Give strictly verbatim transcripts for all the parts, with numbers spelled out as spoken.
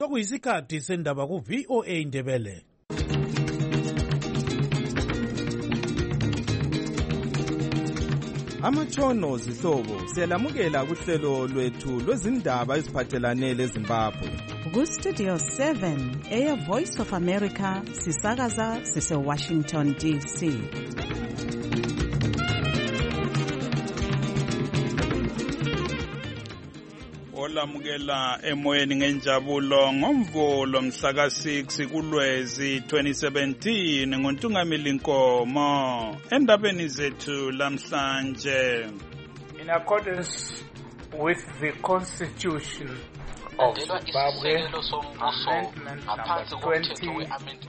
Sokuyisikhathi sendaba ku V O A Indebele. Amatshono zihlobo siyalamukela kuhlelo lwethu lwezindaba eziphathelane leZimbabwe. Ku Studio seven eya Voice of America sisakaza sise Washington D C. Olamukela emoyeni ngenjabulo ngomvulo mhla ka six kuLwezi twenty seventeen ngoNtungamili Nkomo endabeni zethu lamhlanje. In accordance with the Constitution of Zimbabwe, Amendment number twenty.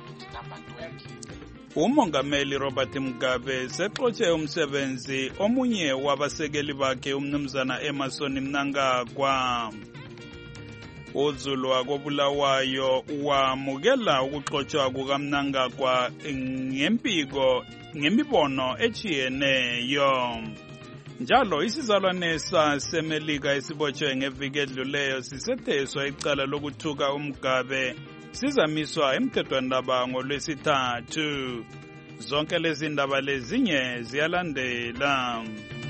Umongameli Robert Mugabe sexotshe umsebenzi omunye wabasekeli bakhe umnumzana Emmerson Mnangagwa. uZulu wakobulawayo wamukela ukuxotshwa kukaMnangagwa ngempiko ngemibono echiyeneyo. Njalo isizalwane saseMelika esibotshwe ngeviki edluleyo sisetheswa icala lokuthuka uMugabe sizamiswa emthethwandaba ngolwesithathu. Zonke lezi ndaba lezinye ziyalandela.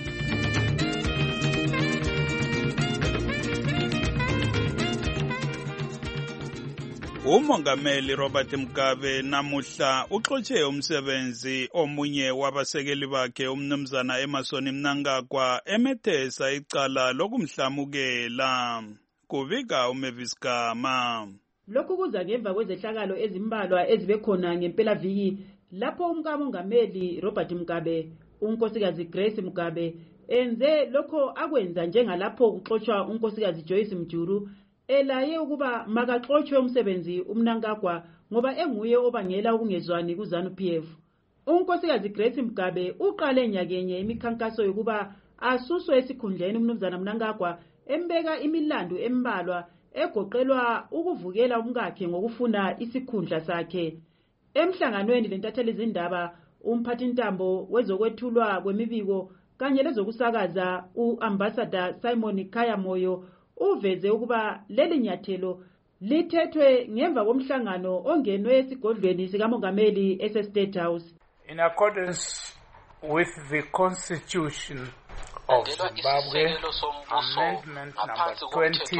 Umongameli Robert Mugabe namuhla uxotshe umsebenzi omunye wabasekeli bakhe umnumzana Emmerson Mnangagwa emethesa icala lokumhlamukela. Kuvika uMavis Gama. Lokhu kuza ngemva kwezehlakalo ezimbalwa ezibe khona ngempela viki lapho umkamongameli Robert Mugabe, unkosikazi Grace Mugabe, enze lokho akwenza njengalapho kuxotsha unkosikazi Joyce Mjuru elaye ukuba makaxotshe umsebenzi uMnangagwa ngoba enguye obangela ukungezwani kuZANU P F. Unkosikazi Grace Mugabe uqale nyakenye imikhankaso yokuba asuswe esikhundleni umnumzana Mnangagwa embeka imilando embalwa egoqelwa ukuvukela umkakhe ngokufuna isikhundla sakhe. Emhlanganweni lentatheli izindaba umphathintambo wezokwethulwa kwemibiko kanye lezokusakaza uAmbassador Simon Khayamoyo uveze ukuba leli nyathelo lithethwe ngemva komhlangano ongenwe esigodlweni sikamongameli ese-State House. In accordance with the Constitution of Zimbabwe, Amendment number twenty.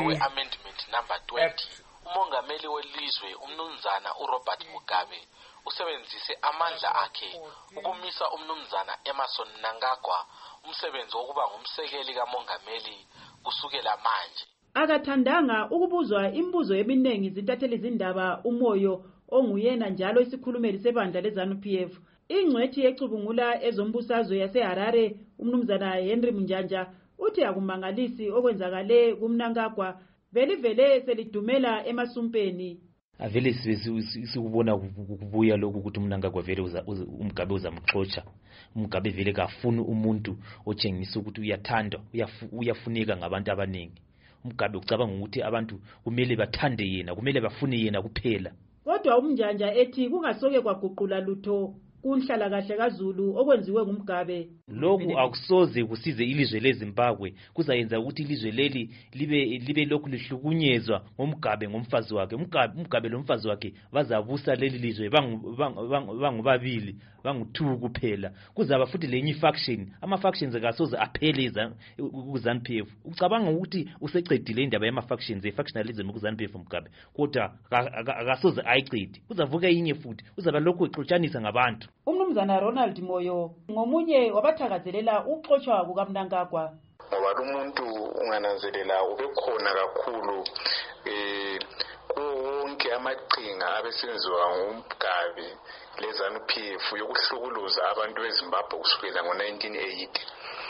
Umongameli welizwe umnumzana uRobert Mugabe usebenzise amandla akhe ukumisa umnumzana Emmerson Mnangagwa umsebenzi wokuba ngumsekeli kamongameli kusukela manje. Akathandanga ukubuzwa imibuzo eminingi izintatheli izindaba umoyo onguyena njalo isikhulumeli sebandla leZANU P F. Ingcwethi yecubungula ezombusazwe yaseHarare umnumzana Henry Munjanja uthi akumangalisi okwenzakale kuMnangagwa velivele selidumela emasumpeni. Avele sikubona kubuya lokhu ukuthi uMnangagwa vele uMugabe uzamxotsha. uMugabe vele kafuni umuntu otshengisa ukuthi uyathandwa uyafuneka ngabantu abaningi. uMugabe ucabanga ukuthi abantu kumele bathande yena, kumele bafune yena kuphela. Kodwa uMnjanja ethi kungasoke kwaguqula lutho kunhlala kahle kaZulu okwenziwe nguMugabe. Lokhu akusoze kusize ilizwe leZimbabwe, kuzayenza ukuthi ilizwe leli libe libe lokhu lihlukunyezwa ngoMugabe ngomfazi wakhe. uMugabe uMugabe lomfazi wakhe bazabusa leli lizwe bangubabili bangu-two kuphela. Kuzaba futhi lenye faction, ama factions akasoze aphele kuZANU P F. Ucabanga ukuthi usecedile indaba yama factions efactionalism kuZANU P F uMugabe, kodwa akasoze ayiqede. Kuzavuka inye futhi, uzaba lokhu exotshanisa ngabantu. Umnumzana Ronald Moyo ngomunye wabathakazelela uxotsha kukaMnangagwa. Ngoba umuntu ungananzelela ubekhona kakhulu eh konke amaqhinga abesenziwa nguMugabe leZANU P F yokuhlukuluza abantu beZimbabwe kusukela ngo nineteen eighty.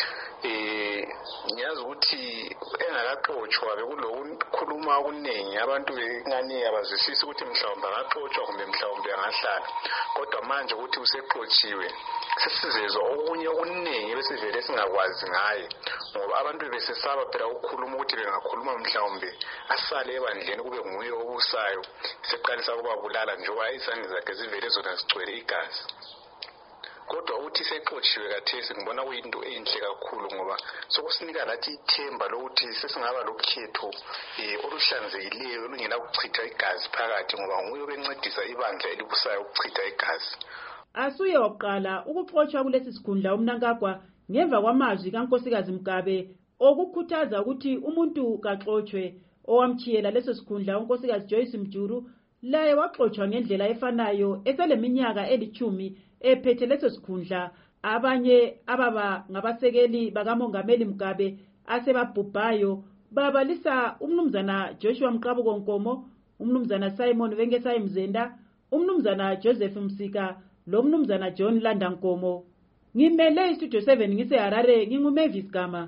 Eh ngiyazi ukuthi engakaxotshwa bekulokukhuluma okuningi abantu bengani abazisisa ukuthi mhlawumbe akaxotshwa kumbe mhlawumbe angahlala, kodwa manje ukuthi usexotshiwe sesizezwa okunye okuningi besivele singakwazi ngaye ngoba abantu besesaba phela ukukhuluma ukuthi bengakhuluma mhlawumbe asale ebandleni kube nguye obusayo seqalisa ukubabulala njengoba izandla zakhe zivele zona zigcwele igazi. kodwa uthi sexotshiwe kathesi ngibona kuyinto enhle kakhulu ngoba sokusinika lathi ithemba lokuthi sesingaba lokhetho um oluhlanzekileyo olungenakuchitha igazi phakathi ngoba nguye obencedisa ibandla elibusayo ukuchitha igazi. Asuye waqala ukuxotshwa kulesi sikhundla uMnangagwa ngemva kwamazwi kaNkosikazi Mugabe okukhuthaza ukuthi umuntu kaxotshwe. Owamchiyela leso sikhundla uNkosikazi Joyce Mjuru laye waxotshwa ngendlela efanayo eseleminyaka elithumi ephethe leso sikhundla. Abanye ababa ngabasekeli bakamongameli Mugabe asebabhubhayo babalisa umnumzana Joshua Mqabuko Nkomo, umnumzana Simon Vengesayi Mzenda, umnumzana Joseph Msika lo mnumzana John Landa Nkomo. Ngimele istudio seven ngise Harare nginguMavis Gama.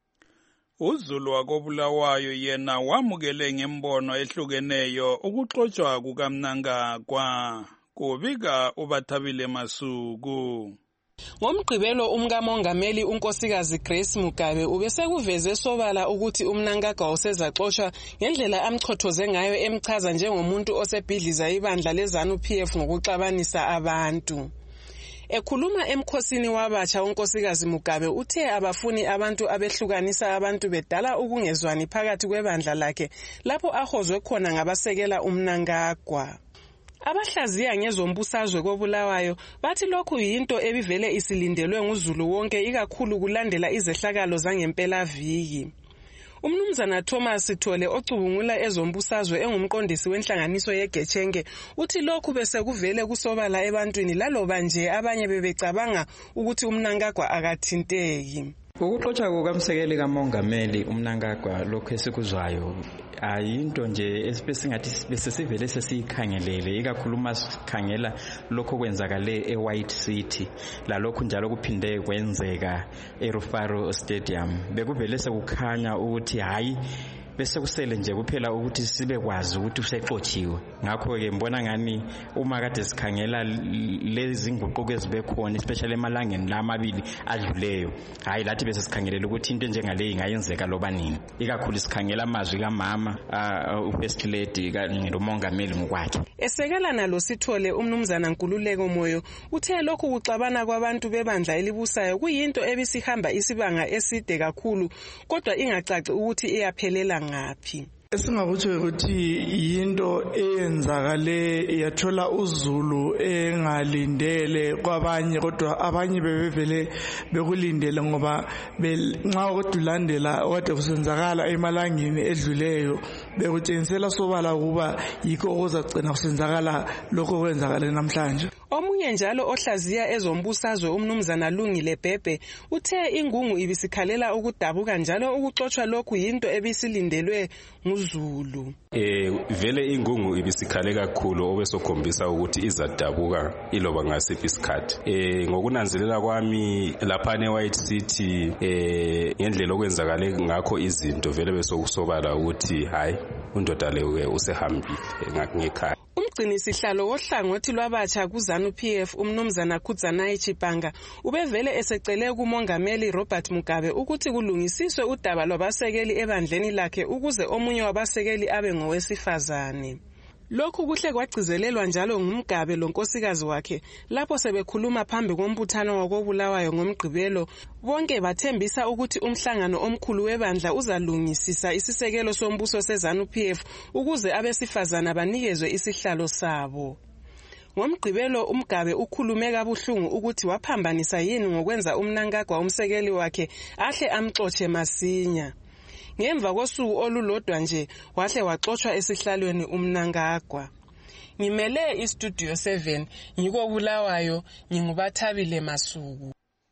uZulu wakobulawayo yena wamukele ngembono ehlukeneyo ukuxotshwa kukaMnangagwa. Kubika uBathabile Masuku. Ngomgqibelo umkamongameli unkosikazi Grace Mugabe ubesekuveze sobala ukuthi uMnangagwa usezaxoshwa ngendlela amchothoze ngayo emchaza njengomuntu osebhidliza ibandla leZANU P F ngokuxabanisa abantu. Ekhuluma emkhosini wabatsha unkosikazi Mugabe uthe abafuni abantu abehlukanisa abantu bedala ukungezwani phakathi kwebandla lakhe lapho ahozwe khona ngabasekela uMnangagwa. Abahlaziya ngezombusazwe kobulawayo bathi lokhu yinto ebivele isilindelwe nguZulu wonke ikakhulu kulandela izehlakalo zangempela viki. Umnumzana Thomas Sithole ocubungula ezombusazwe engumqondisi wenhlanganiso yeGetshenge uthi lokhu bese kuvele kusobala ebantwini laloba nje abanye bebecabanga ukuthi uMnangagwa akathinteki. Ukuxotsha kukamsekeli kamongameli uMnangagwa lokho esikuzwayo ayinto nje esibesingathi bese sivele sesiyikhangelele ikakhulu masikhangela lokho kwenzakale eWhite City la lokho njalo kuphinde kwenzeka eRufaro Stadium bekuvele sekukhanya ukuthi hayi bese kusele nje kuphela ukuthi sibe kwazi ukuthi usexotshiwe. Ngakho ke mbona ngani uma kade sikhangela lezi nguquko ezibekhona especially emalangeni lamabili adluleyo hayi lathi bese sikhangelela ukuthi into njengale ingayenzeka loba nini ikakhulu sikhangela amazwi kamama uFirst Lady kanye nomongameli ngokwakhe. Esekela nalo Sithole umnumzana Nkululeko Moyo uthe lokhu kuxabana kwabantu bebandla elibusayo kuyinto ebisihamba isibanga eside kakhulu kodwa ingacaci ukuthi iyaphelela ngaphi. Esingakutsho ukuthi yinto eyenzakale yathola uZulu engalindele kwabanye kodwa abanye bebevele bekulindele ngoba nxa ukulandela kade kusenzakala emalangeni edluleyo bekutshengisela sobala kuba yikho okuzagcina kusenzakala lokho kwenzakala namhlanje. Omunye njalo ohlaziya ezombusazwe umnumzana Lungile Bhebhe uthe ingungu ibisikhalela ukudabuka njalo ukuxotshwa lokhu yinto ebisilindelwe nguZulu. Eh vele ingungu ibisikhale kakhulu obesokhombisa ukuthi izadabuka iloba ngasiphi isikhathi. Eh ngokunanzelela kwami lapha eWhite City eh ngendlela okwenzakale ngakho izinto vele besokusobala ukuthi hayi undoda lewe usehambile ngekhaya. Umgcini sihlalo wohlangothi lwabatsha kuZANU P F umnumzana Khudzanayi Chipanga ubevele esecele kumongameli Robert Mugabe ukuthi kulungisiswe udaba lwabasekeli ebandleni lakhe ukuze omunye wabasekeli abe ngowesifazane. Lokhu kuhle kwagcizelelwa njalo ngumgabe lonkosikazi wakhe lapho sebekhuluma phambi kombuthano wakobulawayo ngomgqibelo bonke bathembisa ukuthi umhlangano omkhulu webandla uzalungisisa isisekelo sombuso seZANU P F ukuze abesifazana banikezwe isihlalo sabo. Ngomgqibelo umgabe ukhulume kabuhlungu ukuthi waphambanisa yini ngokwenza uMnangagwa umsekeli wakhe ahle amxotshe masinya. Ngemva kosuku olulodwa nje wahle waxotsha esihlalweni uMnangagwa. Ngimele istudio seven ngikobulawayo nginguBathabile Masuku.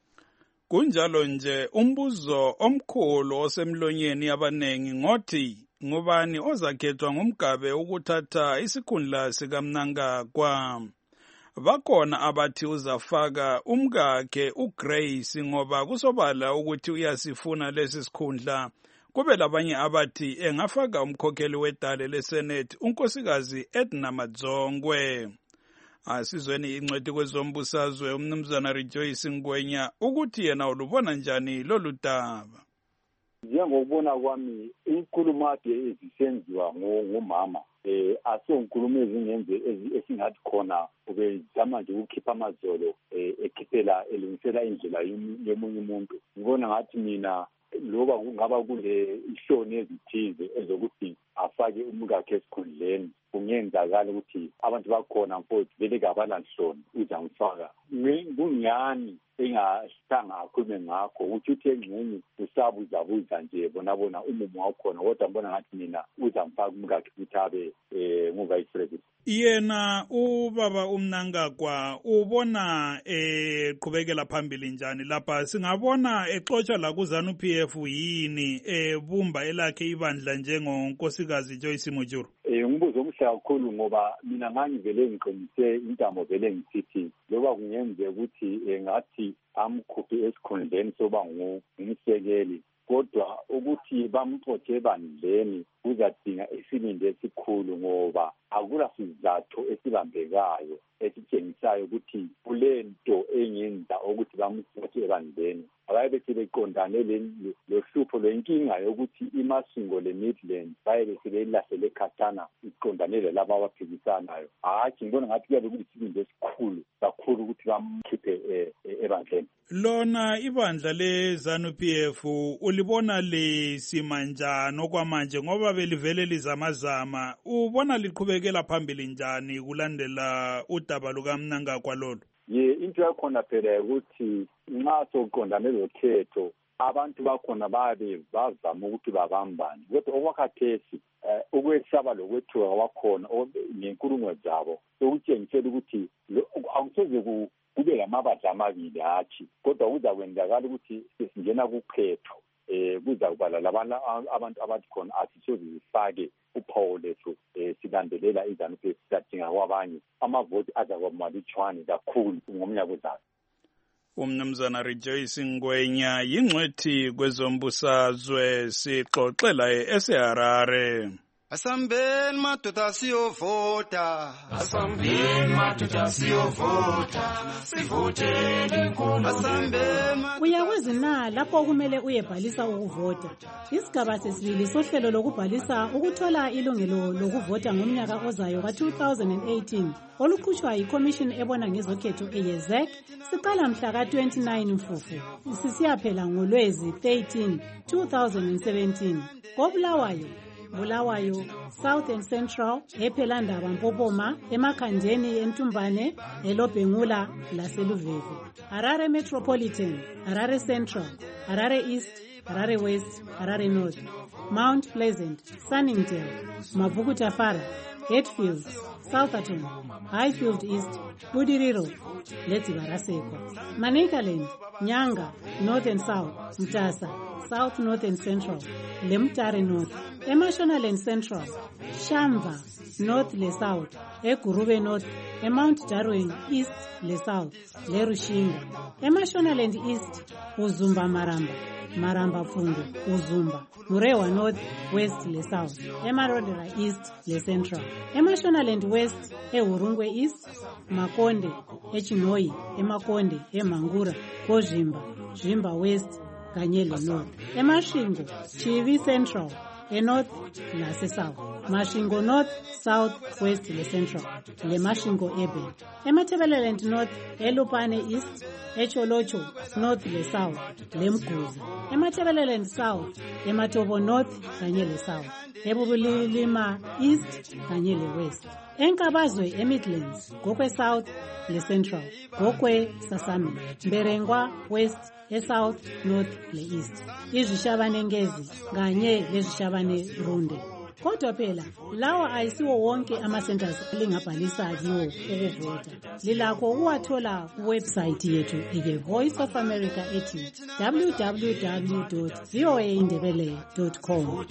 Kunjalo nje umbuzo omkhulu osemlonyeni yabanengi ngothi ngubani ozakhethwa ngumgabe ukuthatha isikhundla sikaMnangagwa. Bakhona abathi uzafaka umkakhe uGrace ngoba kusobala ukuthi uyasifuna lesi sikhundla. Kube labanye abathi engafaka umkhokheli wedale leSenate unkosikazi Edna Madzongwe. Asizweni incwadi kwezombusazwe umnumzana Rejoice Ngwenya ukuthi yena ulubona njani lolu daba. Njengokubona kwami inkulumo ade ezisenziwa ngomama eh asonkhulumo ezingenze esingathi khona ubezama nje ukukhipha amazolo ekhiphela elungisela indlela yomunye umuntu. Ngibona ngathi mina loba kungaba kule ihloni ezithize ezokuthi afake umkakhe esikhundleni kungenzakala ukuthi abantu bakhona mfowethu vele kabalanhloni uzangifaka kungani engasithanga akhulume ngakho ukuthi uthi engxenye usabuzabuza nje bona bona umumo wakhona kodwa mbona ngathi mina uzamfaka umkakhe ukuthi abe nguvice president. Yena ubaba uMnangagwa ubona eqhubekela phambili njani lapha? Singabona exotsha la ku ZANU P F yini ebumba elakhe ibandla njengonkosikazi Joyce Mujuru? Eh umbuzo omhle kakhulu ngoba mina ngangivele ngiqinise intamo vele ngisithi loba kungenze ukuthi ngathi amkhuphe esikhundleni soba ngumsekeli kodwa ukuthi bamxotshe ebandleni kuzadinga isibindi esikhulu ngoba akula sizathu esibambekayo esitshengisayo ukuthi kule nto engenza ukuthi bamxotshe ebandleni. Abaye bethi beqondane lohlupho lwenkinga yokuthi imasingo le-Midland baye bethi belahlele khatana iqondane laba abaphikisanayo. Hayi ngibona ngathi kuyabe kuyisibindi esikhulu kakhulu ukuthi bamkhiphe ebandleni. Lona ibandla le ZANU P F ulibona lisima njani okwamanje ngoba belivele lizamazama, ubona liqhubekela phambili njani kulandela udaba lukaMnangagwa lolu? Ye into yakhona phela ukuthi nxa soqondane lokhetho abantu bakhona babe bazama ukuthi babambane kodwa okwakhathesi ukwesaba lokwethuka kwakhona ngenkulumo zabo sokutshengisela ukuthi akusoze kube lamabandla amabili hatshi kodwa kuzakwenzakala ukuthi sesingena kukhetho eh kuza kubala labana abantu abathi khona asisoze sifake uphawu lethu silandelela izanu P F sidinga kwabanye amavoti azakwamalitshwane kakhulu ngomnyaka ozayo. Umnumzana Rejoice Ngwenya yingcwethi kwezombusazwe sixoxela eSeharare. Asambeni madoda siyovota, asambeni madoda siyovota, sivotele inkulu. Asambeni uyakwazi na lapho kumele uyebhalisa ukuvota. Isigaba sesibili sohlelo lokubhalisa ukuthola ilungelo lokuvota ngomnyaka ozayo ka two thousand eighteen oluqhutshwa yiCommission ebona ngezokhetho eYezek siqala mhla ka twenty-nine Mfufu sisiyaphela ngoLwezi thirteen two thousand seventeen. Kobulawayo Bulawayo, South and Central, ePhelandaba Mpopoma, eMakhandeni eNtumbane, eLobhengula laseLuveve. Harare Metropolitan, Harare Central, Harare East, Harare West, Harare North, Mount Pleasant, Sunningdale, Mavukutafara, Hatfield, Southerton, Highfield East, Budiriro, Letsibaraseko. Manicaland, Nyanga, North and South, Mtasa, South, North and Central, Lemtare North, Emashonaland Central, Shamva, North le South, Egurube North, Mount Jarwin East le South, Lerushinga, Emashonaland East, Uzumba Maramba, Maramba Fundu, Uzumba, Murewa North, West le South, Emarodera East le Central, Emashonaland West, Eurungwe East, Makonde, Echinoi, Emakonde, Emangura, Kozhimba, Zhimba West, Kanyele North, Emashingo, Chivi Central, eNorth lase South, Mashingo North, South, West le Central, le Mashingo Ebe, Emathebeleland North, eLupane East, Echolocho North le South, le Mguzi, Emathebeleland South, Ematobo North kanye le South, Ebubulilima East kanye le West, Enkabazwe eMidlands, Gokwe South le Central, Gokwe Sasami, Mberengwa West eSouth, North le East, izishabane ngezi kanye lezishabane runde. Kodwa phela lawa ayisiwo wonke ama centers lingabhalisa kiwo ukuvota. Lilakho ukuwathola ku website yethu iye Voice of America ethi w w w dot voa indebele dot com.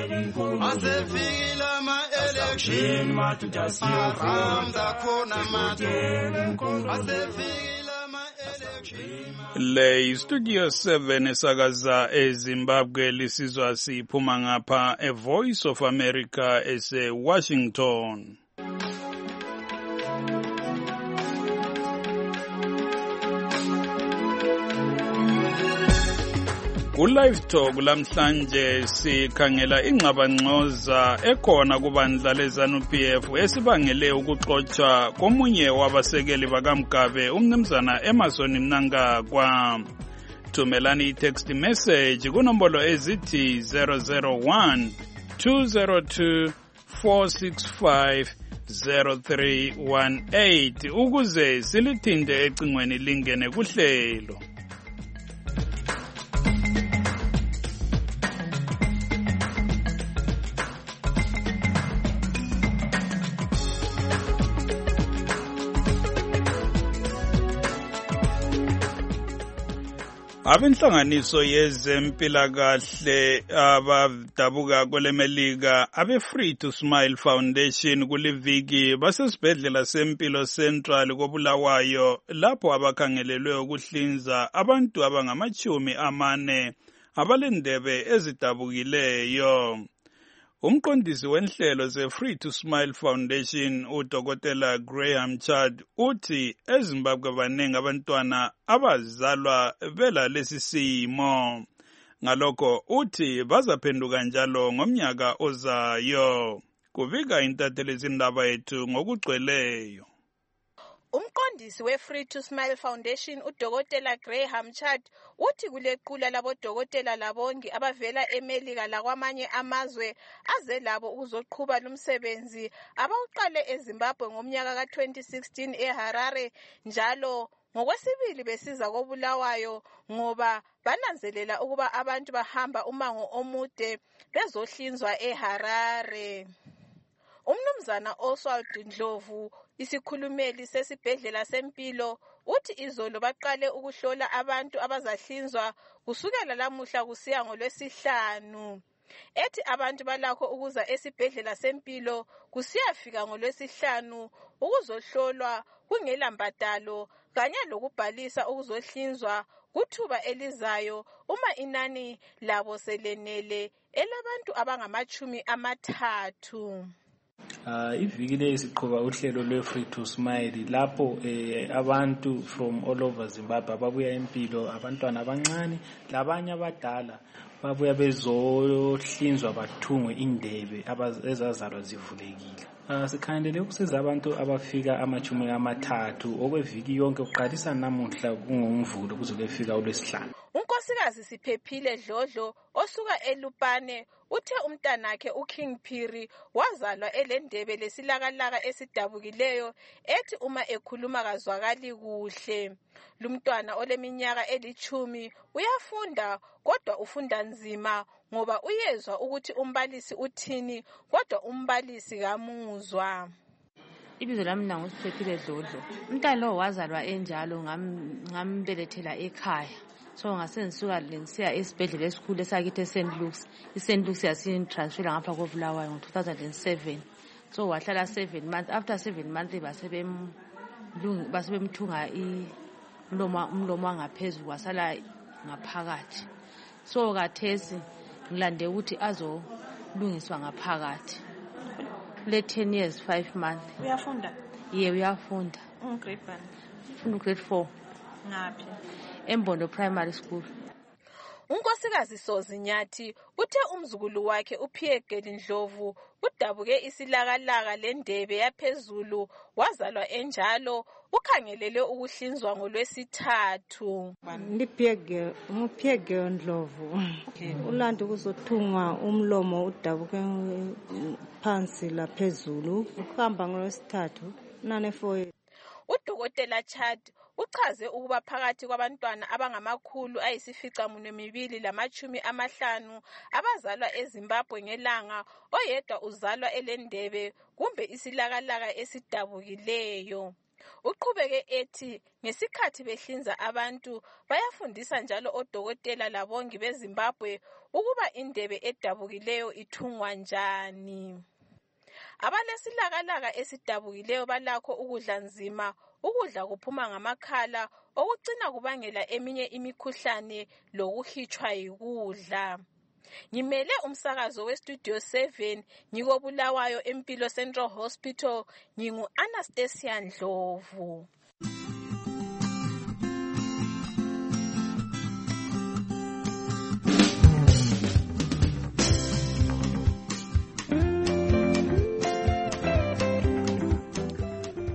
Asefikile ama election matutasiyoramda khona mato. Asefikile le Studio seven esakaza eZimbabwe lisizwa siphuma ngapha e Voice of America ese Washington. Ku-Live Talk lamhlanje sikhangela ingxabangxoza ekhona kubandla leZANU-P F esibangele ukuxotshwa komunye wabasekeli bakaMgabe umnumzana Emmerson Mnangagwa. Thumelani i-text message kunombolo ezithi zero zero one two zero two four six five zero three one eight ukuze silithinde ecingweni lingene kuhlelo. Abenhlanganiso yezempilakahle abadabuka kwelemelika abe Free to Smile Foundation kuliviki basesibhedlela sempilo Central koBulawayo lapho abakhangelelwe ukuhlinza abantu abangamachumi amane abalendebe ezidabukileyo. Umqondisi wenhlelo ze Free to Smile Foundation uDokotela Graham Chad uthi eZimbabwe baningi abantwana abazalwa bela lesi simo. Ngalokho uthi bazaphenduka njalo ngomnyaka ozayo. Kuvika intatheli izindaba yethu ngokugcweleyo. Umqondisi we-Free to Smile Foundation uDokotela Graham Chad uthi kulequla labodokotela labongi abavela eMelika lakwamanye amazwe aze labo ukuzoqhuba lumsebenzi abawuqale eZimbabwe ngomnyaka ka twenty sixteen eHarare njalo ngokwesibili besiza koBulawayo ngoba bananzelela ukuba abantu bahamba umango omude bezohlinzwa eHarare. Umnumzana Oswald Ndlovu isikhulumeli sesibhedlela sempilo uthi izolo baqale ukuhlola abantu abazahlinzwa kusukela lamuhla kusiya ngolwesihlanu. Ethi abantu balakho ukuza esibhedlela sempilo kusiyafika ngolwesihlanu ukuzohlolwa kungela mbadalo kanye lokubhalisa ukuzohlinzwa kuthuba elizayo uma inani labo selenele elabantu abangamachumi amathathu. Uh, iviki le siqhuba uhlelo lwe-Free to Smile lapho eh, abantu from all over Zimbabwe ababuya empilo abantwana abancane labanye abadala babuya bezohlinzwa bathungwe indebe ezazalwa zivulekile. Uh, sikhangelele ukusiza abantu abafika amachumi amathathu okweviki yonke kuqalisa namuhla kungomvulo kuze kufika uLwesihlanu. Unkosikazi Siphephile Dlodlo osuka eLupane uthe umntanakhe uKing Phiri wazalwa elendebe lesilakalaka esidabukileyo ethi uma ekhuluma kazwakali kuhle. Lumntwana oleminyaka elichumi uyafunda kodwa ufunda nzima ngoba uyezwa ukuthi umbalisi uthini kodwa umbalisi kamuzwa. Ibizo lami nangu Siphephile Dlodlo. Umntwana lo wazalwa enjalo ngambelethela ekhaya. So ngasengisuka ngisiya esibhedlela esikhulu esakithi eSaint Luke's. iSaint Luke's yasintransfera ngapha koBulawayo ngo two thousand seven. So wahlala seven months. After seven months basebem basebemthunga umlomo umlomo wangaphezulu wasala ngaphakathi. So kathesi ngilande ukuthi azolungiswa ngaphakathi. Le ten years five months. Uyafunda? Yeah, uyafunda. Mm, grade one. Ufunda grade four. Ngaphi? Embondo Primary School. Unkosikazi Sozinyathi uthe umzukulu wakhe uPhiyegeli Ndlovu udabuke isilakalaka lendebe yaphezulu wazalwa enjalo ukhangelele ukuhlinzwa ngolwesithathu. Ndiphiyegeli uPhiyegeli Ndlovu ulanda ukuzothungwa umlomo udabuke phansi laphezulu ukuhamba ngolwesithathu nane four. Udokotela Chad uchaze ukuba phakathi kwabantwana abangamakhulu ayisifica munye mibili lamachumi amahlanu abazalwa eZimbabwe ngelanga oyedwa uzalwa elendebe kumbe isilakalaka esidabukileyo. Uqhubeke ethi ngesikhathi behlinza abantu bayafundisa njalo odokotela labongi beZimbabwe ukuba indebe edabukileyo ithungwa njani. Abalesilakalaka esidabukileyo balakho ukudla nzima, ukudla kuphuma ngamakhala okucina kubangela eminye imikhuhlane lokuhitshwa yikudla. Ngimele umsakazo weStudio seven ngikobulawayo eMpilo Central Hospital ngingu Anastasia Ndlovu.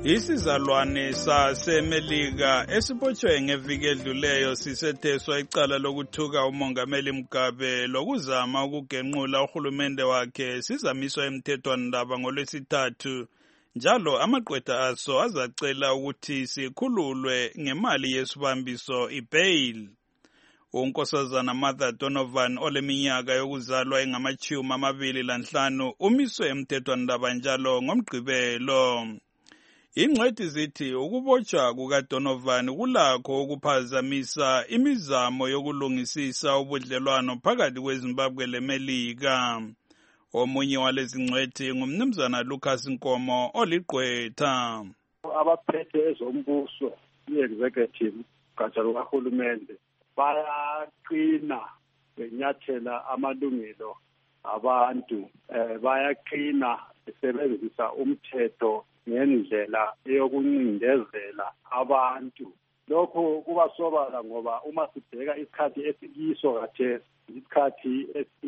Isizalwane saseMelika esibotshwe ngeviki edluleyo sisetheswa icala lokuthuka umongameli Mugabe lokuzama ukugenqula uhulumende wakhe sizamiswa emthethwandaba ngolwesithathu. Njalo amaqwetha aso azacela ukuthi sikhululwe ngemali yesibambiso ibail. Unkosazana Martha Donovan oleminyaka yokuzalwa engamachumi amabili lanhlanu umiswe emthethwandaba njalo ngomgqibelo. Ingcwethi zithi ukubotshwa kukaDonovan kulakho ukuphazamisa imizamo yokulungisisa ubudlelwano phakathi kweZimbabwe leMelika. Omunye walezi ngcwethi ngumnumzana Lucas Nkomo oligqwetha. Abaphethe ezombuso i-executive gatsha lukahulumende bayaqina benyathela amalungelo abantu, bayaqina besebenzisa umthetho ngendlela yokuncindezela abantu. Lokho kuba sobala ngoba uma sibheka isikhathi esikiso khathesi isikhathi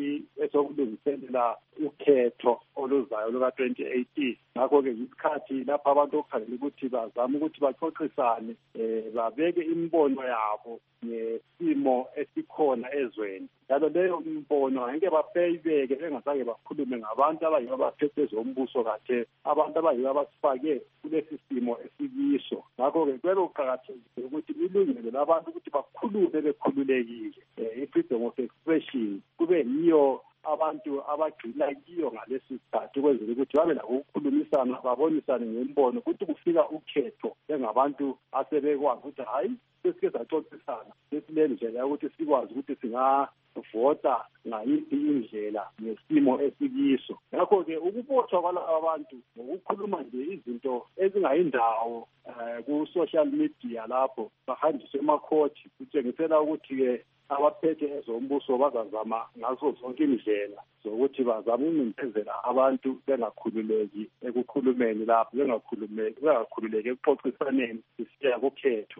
esokulungiselela ukhetho oluzayo luka twenty eighteen. Ngakho-ke isikhathi lapho abantu okukhangela ukuthi bazame ukuthi baxoxisane, babeke imibono yabo ngesimo esikhona ezweni. Njalo leyo mibono ngeke bafeyibeke bengasake bakhulume ngabantu abayibo abaphethe ezombuso khathesi, abantu abayibo abasifake kulesi simo esikiso. Ngakho-ke kwebe kuqakathekile ukuthi ilungelo labantu ukuthi bakhulume bekhululekile, i-freedom of expression kube yiyo abantu abagxila kiyo ngalesi sikhathi ukwenzela ukuthi babe lakho ukukhulumisana, babonisane ngembono ukuthi kufika ukhetho bengabantu asebekwazi ukuthi hayi sesike saxoxisana sesilele ndlela yokuthi sikwazi ukuthi singavota ngayiphi indlela ngesimo esikiso. Ngakho-ke ukubotshwa kwalaba abantu ngokukhuluma nje izinto ezingayindawo ku-social media lapho bahanjiswe emakhoti kutshengisela ukuthi-ke abaphethe ezombuso bazazama ngazo zonke indlela zokuthi bazame ukuncintisela abantu bengakhululeki ekukhulumeni lapho, bengakhululeki ekuxoxisaneni sisiya kukhetho.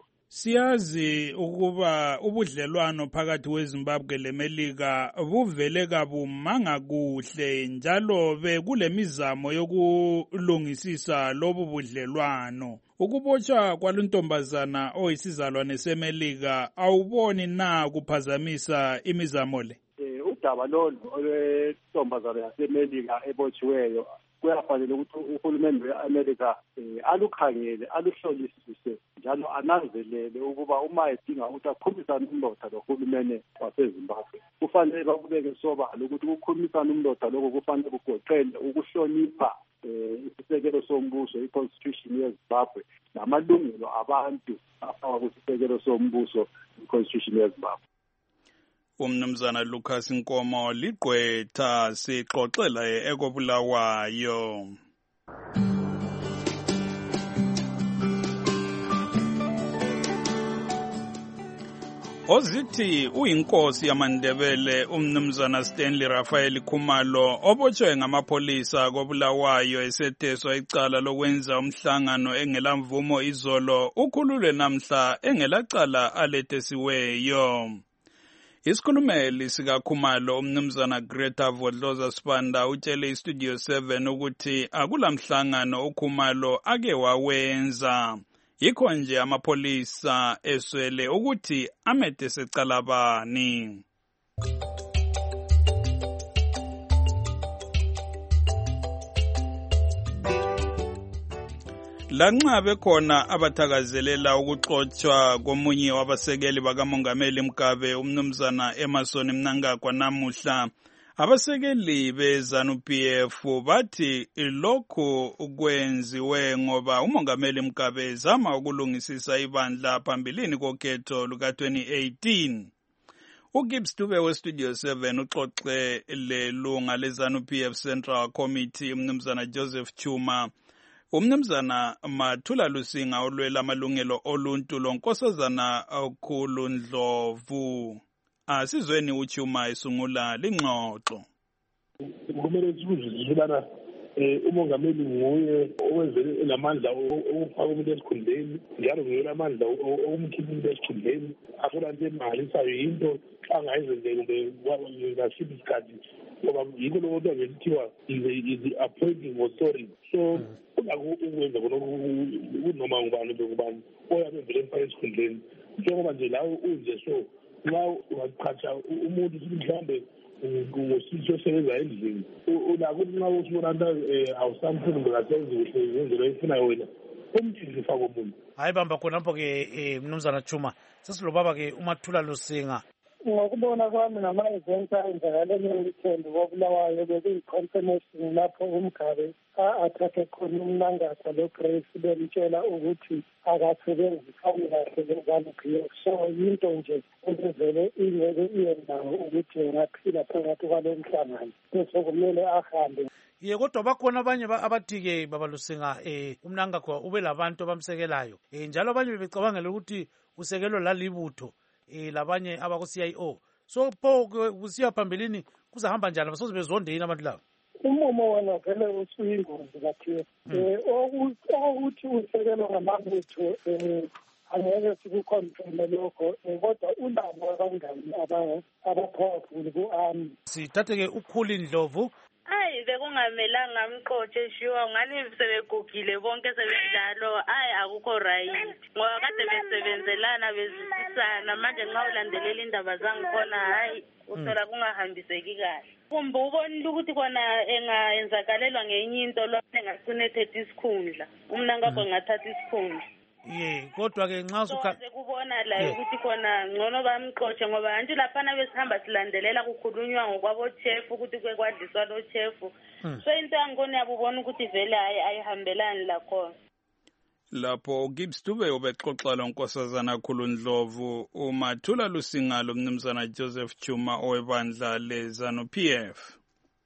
Siyazi ukuba ubudlelwano phakathi kweZimbabwe leMelika buvele kabumanga kuhle njalo bekulemizamo yokulungisisa lobu budlelwano. Ukubotshwa kwaluntombazana oyisizalwane seMelika awuboni na kuphazamisa imizamo le? Eh udaba lolu olwentombazana yaseMelika ebotshiweyo kuyafanele ukuthi uhulumende we-America alukhangele, aluhlolisise njalo ananzelele ukuba uma edinga ukuthi akhulumisane umlotha lohulumene waseZimbabwe kufanele bakubeke sobala ukuthi ukukhulumisana umlotha lokho kufanele kugoqele ukuhlonipha isisekelo sombuso, i-constitution yeZimbabwe namalungelo abantu afakwa kusisekelo sombuso, i-constitution yeZimbabwe. Umnumzana Lucas Nkomo ligqwetha sixoxela ekobulawayo. Ozithi uyinkosi yamaNdebele umnumzana Stanley Raphael Khumalo obotshwe ngamapolisa kobulawayo esetheswa icala lokwenza umhlangano engelamvumo izolo ukhululwe namhla engelacala alethesiweyo. Isikhulumeli sikaKhumalo umnumzana Greta Vodloza Sibanda utshele iStudio seven ukuthi akulamhlangano uKhumalo ake wawenza. Yikho nje amapolisa eswele ukuthi amede secala bani. Lanxa bekhona abathakazelela ukuxotshwa komunye wabasekeli bakamongameli Mugabe umnumzana Emmerson Mnangagwa namuhla, abasekeli beZANU-P F bathi lokhu kwenziwe ngoba umongameli Mugabe ezama ukulungisisa ibandla phambilini kokhetho luka twenty eighteen. uGibbs Dube weStudio seven uxoxe lelunga leZANU-P F Central Committee umnumzana Joseph Chuma. Umnumzana Mathula Lusinga olwela amalungelo oluntu lonkosazana okhulu Ndlovu. Asizweni uChuma esungula lingxoxo. Kumele sikuzwisise ubana umongameli nguye owenzele lamandla okufaka umuntu esikhundleni, njalo nguye lamandla okumkhipha umuntu esikhundleni. Asola nje imali sayo into angayizenzela kumbe ngasiphi isikhathi ngoba yikho lokho nto ake kuthiwa is the appointing authority. So unako ukwenza kunoma ngubani ngubani oyabe vele emfaka esikhundleni njengoba nje lawo unje so nxa ungaqhatsha umuntu ukuthi mhlawumbe ngosisi osebenza endlini unako ukuthi nxa usibona nto awusamfuni ngasenzi kuhle ngendlela eyifunayo wena umthini faka umuntu. Hayi bamba khonapho-ke mnumzana Chuma sesilobaba-ke uMathula Lusinga. Ngokubona kwami ngama-events ayenzakale nge-weekend koBulawayo bekuyi-confirmation lapho uMgabe a-athathe khona umnangagwa lo-Grace bemtshela ukuthi akasebenzisani kahle le-ZANU-P F. So yinto nje ebevele ingeke iye nawo ukuthi engaphila phakathi kwalo mhlangano bese kumele ahambe. Ye kodwa bakhona abanye abathi-ke baba Lusinga um umnangagwa ube labantu abamsekelayo um njalo abanye bebecabangela ukuthi usekelo lalibutho eh labanye abaku-C I O. So pho kusiya phambilini kuzahamba njani basoze bezondeni abantu laba? Umumo wona vele usuyingozi kathi eh ukuthi usekelwa ngamabutho eh angeke sikucontrole lokho kodwa ulabo abangani aba-powerful ku-army. Sithathe-ke uKhuli Ndlovu. Hayi bekungamelanga ngamqotshe shiwa ngani sebegugile bonke sebedlalo hayi akukho right ngoba kade besebenzelana bezisana manje nxa ulandelela indaba zangikhona hayi uthola kungahambiseki kahle. Kumbe ubonile ukuthi kona engayenzakalelwa ngenye into lo engagcine ethethe isikhundla umnangagwa engathatha isikhundla. Ye kodwa-ke nxa sukha kubona la ukuthi khona ngcono bamqotshe ngoba nje laphana besihamba silandelela kukhulunywa ngokwabo-chef ukuthi kwe kwadliswa lo-chef. So into yangibona yabubona ukuthi vele hayi ayihambelani lakhona. Lapho Gibbs Dube ubexoxa lo nkosazana Khulu Ndlovu uMathula Lusinga lo mnumzana Joseph Chuma owebandla le-ZANU-P F.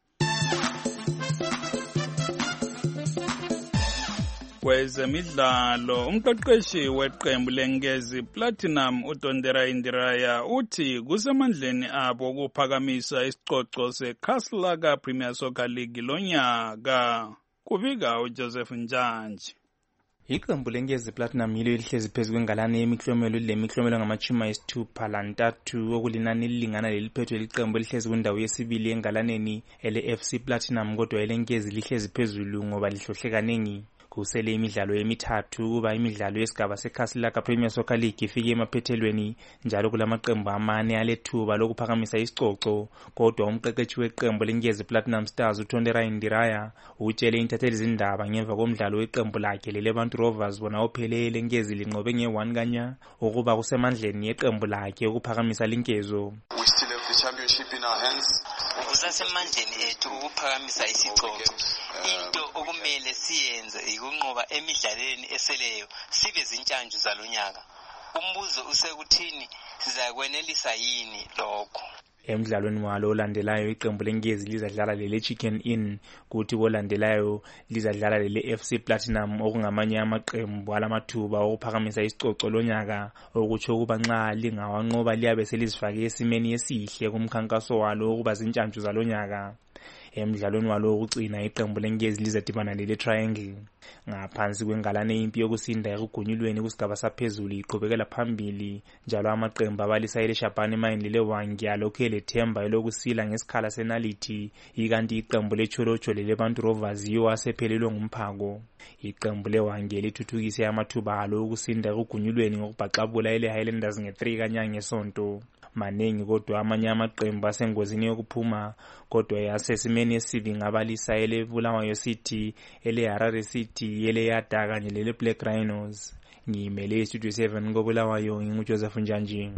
Kwezemidlalo umqeqeshi weqembu leNgezi Platinum uDondera Indiraya uthi kusemandleni abo ukuphakamisa isicoco seKhaslaga Premier Soccer League lonyaka. Kubika uJoseph Njanji. Iqembu leNgezi Platinum yilo elihlezi phezu kwengalane yemiklomelo lemiklomelo ngamachuma ayisithupha lantathu okulinani elilingana leliphethwe liqembu elihlezi kwindawo yesibili engalaneni ele-F C Platinum kodwa eleNgezi lihlezi phezulu ngoba lihlohle kanengi. Kusele imidlalo emithathu kuba imidlalo yesigaba seKhaslaga Premier Soccer League ifike emaphethelweni njalo kulamaqembu amane alethuba lokuphakamisa isicoco kodwa umqeqeshi weqembu leNgezi Platinum Stars uTondera Indiraya utshele intatheli zindaba ngemva komdlalo weqembu lakhe leleBantu Rovers bona ophelele leNgezi linqobe nge one kanya ukuba kusemandleni yeqembu lakhe ukuphakamisa linkezo. We still have the championship in our hands. Kusasemandleni ethu ukuphakamisa isicoco. Into okumele siyenze ikunqoba emidlalweni eseleyo sibe zintshantshu zalonyaka. Umbuzo usekuthini sizakwenelisa yini lokho? Emidlalweni walo olandelayo iqembu leNgezi lizadlala lele Chicken Inn kuthi kolandelayo lizadlala lele F C Platinum okungamanye amaqembu alamathuba okuphakamisa isicoco lonyaka okutsho ukuba nxa lingawanqoba liyabe selizifake esimeni esihle kumkhankaso walo ukuba zintshantshu zalonyaka. Emidlalweni walo wokucina iqembu leNgezi lizadibana lele Triangle ngaphansi kwengalane impi yokusinda ekugunyulweni kusigaba saphezulu iqhubekela phambili njalo amaqembu abalisa ile Shabane Mine lele Wangya lokho elethemba elokusila ngesikhala senalithi ikanti iqembu leCholocho lele Bantu Rovers yiwo asephelelwe ngumphako. Iqembu leWangya lithuthukise amathuba alo okusinda ekugunyulweni ngokubhaxabula ile Highlanders nge three kanyanga ngesonto. Manengi kodwa amanye amaqembu asengozini yokuphuma kodwa yasesimeni esibi ngabalisa ele Bulawayo City ele Harare City ele Yada kanye lele Black Rhinos. Ngimele Studio seven koBulawayo nginguJoseph Njanji.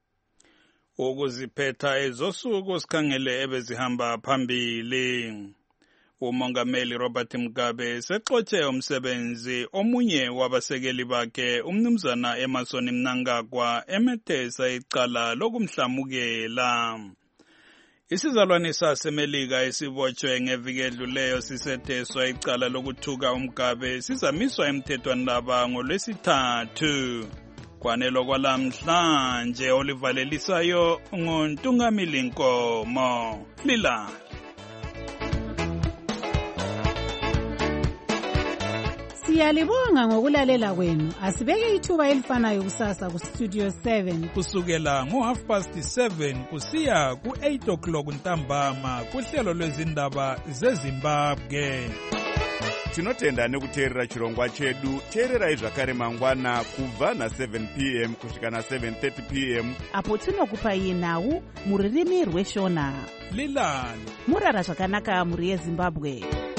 Ukuziphetha ezosuku sikhangele ebezihamba phambili. Umongameli Robert Mugabe sexotshe umsebenzi omunye wabasekeli bakhe umnumzana Emmerson Mnangagwa emethesa icala lokumhlamukela. Isizalwane saseMelika esibotshwe ngeviki edluleyo sisetheswa icala lokuthuka uMugabe sizamiswa emthethweni laba ngolwesithathu. Kwanelo kwalamhlanje olivalelisayo nguNtungamili Nkomo. Lila Siyalibonga ngokulalela kwenu. Asibeke ithuba elifanayo kusasa ku Studio seven. Kusukela ngo half past seven kusiya ku eight o'clock ntambama kuhlelo lwezindaba zeZimbabwe. Tinotenda nekuteerera chirongwa chedu. Teererai zvakare mangwana kubva na seven p m kusvika na seven thirty p m apo tinokupai nhau muririmi rweshona. Lilani murara zvakanaka muri yeZimbabwe.